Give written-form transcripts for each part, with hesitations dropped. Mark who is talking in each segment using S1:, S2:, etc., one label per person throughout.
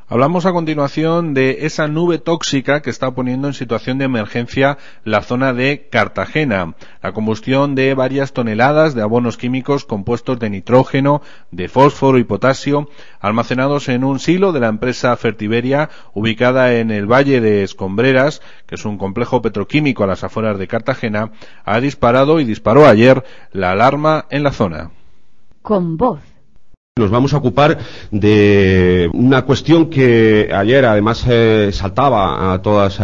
S1: Hablamos a continuación de esa nube tóxica que está poniendo en situación de emergencia la zona de Cartagena. La combustión de varias toneladas de abonos químicos compuestos de nitrógeno, de fósforo y potasio, almacenados en un silo de la empresa Fertiberia, ubicada en el Valle de Escombreras, que es un complejo petroquímico a las afueras de Cartagena, ha disparado y disparó ayer la alarma en la zona.
S2: Con voz.
S3: Nos vamos a ocupar de una cuestión que ayer además saltaba a todas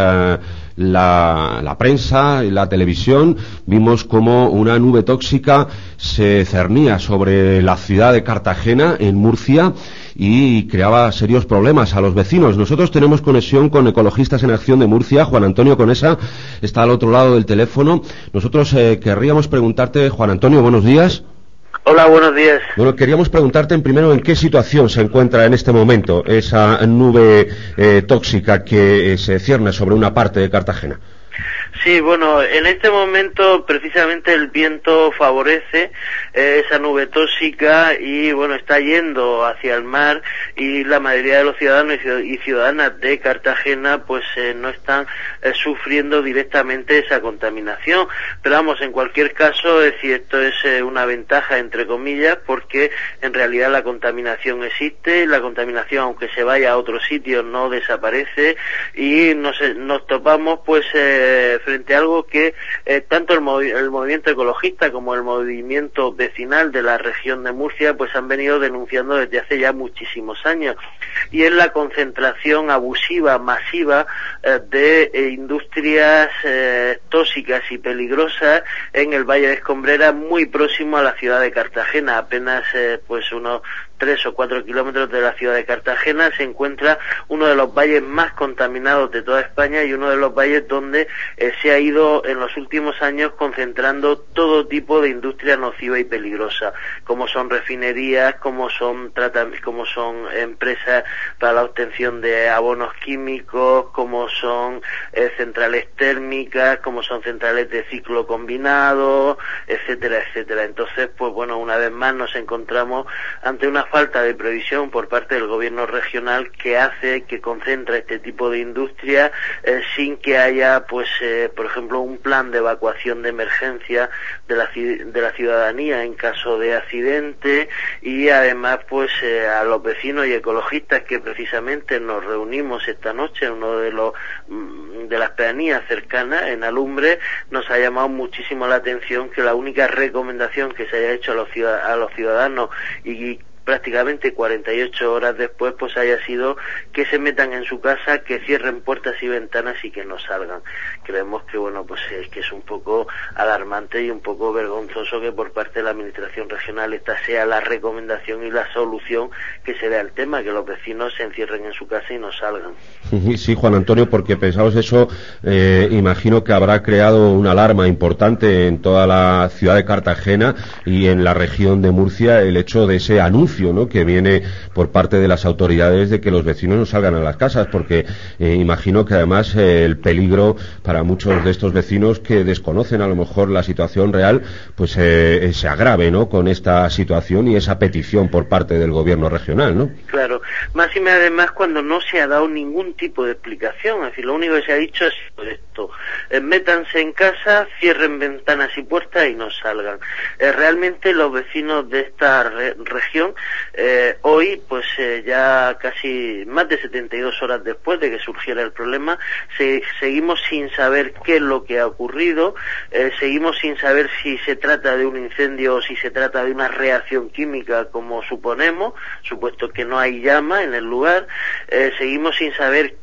S3: la prensa y la televisión. Vimos como una nube tóxica se cernía sobre la ciudad de Cartagena, en Murcia, y creaba serios problemas a los vecinos. Nosotros tenemos conexión con Ecologistas en Acción de Murcia. Juan Antonio Conesa está al otro lado del teléfono. Nosotros querríamos preguntarte, Juan Antonio, buenos días.
S4: Hola, buenos días.
S3: Bueno, queríamos preguntarte primero en qué situación se encuentra en este momento esa nube tóxica que se cierne sobre una parte de Cartagena.
S4: Sí, bueno, en este momento precisamente el viento favorece esa nube tóxica y bueno, está yendo hacia el mar, y la mayoría de los ciudadanos y ciudadanas de Cartagena pues no están sufriendo directamente esa contaminación. Pero vamos, en cualquier caso, es decir, esto es una ventaja entre comillas, porque en realidad la contaminación existe, y la contaminación, aunque se vaya a otro sitio, no desaparece, y nos topamos pues frente a algo que tanto el movimiento ecologista como el movimiento vecinal de la región de Murcia pues han venido denunciando desde hace ya muchísimos años, y es la concentración abusiva, masiva de industrias tóxicas y peligrosas en el Valle de Escombreras, muy próximo a la ciudad de Cartagena. Apenas pues unos 3 o 4 kilómetros de la ciudad de Cartagena se encuentra uno de los valles más contaminados de toda España, y uno de los valles donde se ha ido en los últimos años concentrando todo tipo de industria nociva y peligrosa, como son refinerías, como son empresas para la obtención de abonos químicos, como son centrales térmicas, como son centrales de ciclo combinado, etcétera, etcétera. Entonces, pues bueno, una vez más nos encontramos ante una falta de previsión por parte del gobierno regional que concentra este tipo de industria sin que haya pues por ejemplo un plan de evacuación de emergencia de la ciudadanía en caso de accidente. Y además pues a los vecinos y ecologistas que precisamente nos reunimos esta noche en uno de las pedanías cercanas, en Alumbre, nos ha llamado muchísimo la atención que la única recomendación que se haya hecho a los ciudadanos, y prácticamente 48 horas después, pues haya sido que se metan en su casa, que cierren puertas y ventanas y que no salgan. Creemos que bueno, pues es que es un poco alarmante y un poco vergonzoso que por parte de la administración regional esta sea la recomendación y la solución que se dé al tema, que los vecinos se encierren en su casa y no salgan.
S3: Sí, Juan Antonio, porque pensaos eso, imagino que habrá creado una alarma importante en toda la ciudad de Cartagena y en la región de Murcia el hecho de ese anuncio, ¿no?, que viene por parte de las autoridades de que los vecinos no salgan a las casas, porque imagino que además el peligro para muchos de estos vecinos que desconocen a lo mejor la situación real, pues se agrave, ¿no?, con esta situación y esa petición por parte del gobierno regional, ¿no?
S4: Claro, más y más además cuando no se ha dado ningún tipo de explicación. Es decir, lo único que se ha dicho es esto: métanse en casa, cierren ventanas y puertas y no salgan. Realmente los vecinos de esta región hoy, pues ya casi más de 72 horas después de que surgiera el problema, seguimos sin saber qué es lo que ha ocurrido, seguimos sin saber si se trata de un incendio o si se trata de una reacción química como suponemos, supuesto que no hay llama en el lugar. Seguimos sin saber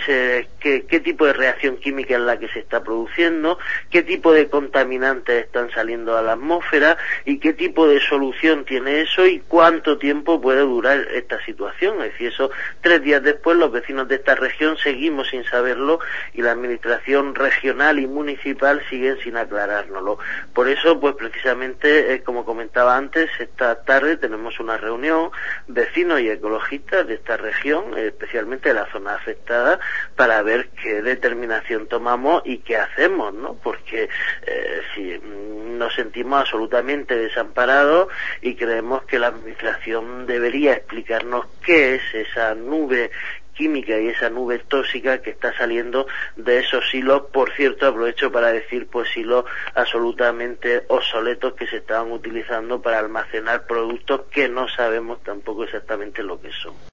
S4: qué tipo de reacción química es la que se está produciendo, qué tipo de contaminantes están saliendo a la atmósfera y qué tipo de solución tiene eso y cuánto tiempo puede durar esta situación. Es decir, eso 3 días después los vecinos de esta región seguimos sin saberlo, y la administración regional y municipal siguen sin aclarárnoslo. Por eso, pues precisamente, como comentaba antes, esta tarde tenemos una reunión vecinos y ecologistas de esta región, especialmente de la zona afectada, para ver qué determinación tomamos y qué hacemos, ¿no? Porque si nos sentimos absolutamente desamparados y creemos que la administración debería explicarnos qué es esa nube química y esa nube tóxica que está saliendo de esos silos. Por cierto, aprovecho para decir, pues silos absolutamente obsoletos que se estaban utilizando para almacenar productos que no sabemos tampoco exactamente lo que son.